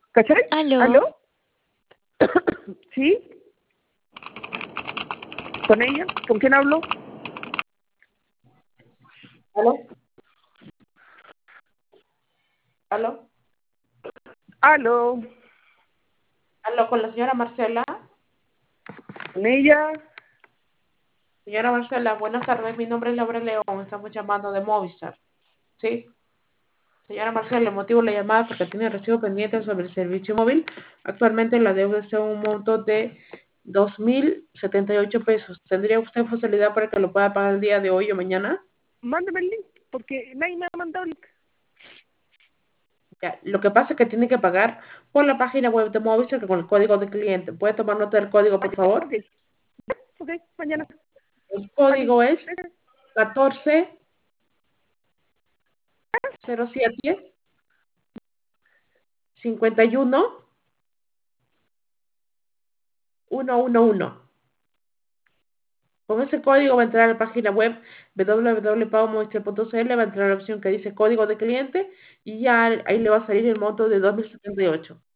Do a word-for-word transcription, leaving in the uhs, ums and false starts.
¿Cachai? ¿Aló? ¿Aló? ¿Sí? ¿Con ella? ¿Con quién hablo? ¿Aló? ¿Aló? ¿Aló? ¿Aló con la señora Marcela? ¿Con ella? Señora Marcela, buenas tardes. Mi nombre es Laura León. Estamos llamando de Movistar. ¿Sí? Señora Marcela, el motivo de la llamada es porque tiene recibo pendiente sobre el servicio móvil. Actualmente la deuda está en un monto de dos mil setenta y ocho pesos. ¿Tendría usted facilidad para que lo pueda pagar el día de hoy o mañana? Mándame el link, porque nadie me ha mandado el link. Ya, lo que pasa es que tiene que pagar por la página web de Movistar con el código de cliente. ¿Puede tomar nota del código, por favor? Ok, ok, mañana. El Vale. código es catorce cero siete cincuenta y uno ciento once. Con ese código va a entrar a la página web w w w punto pago movistar punto c l, va a entrar a la opción que dice código de cliente y ya ahí le va a salir el monto de dos mil setenta y ocho.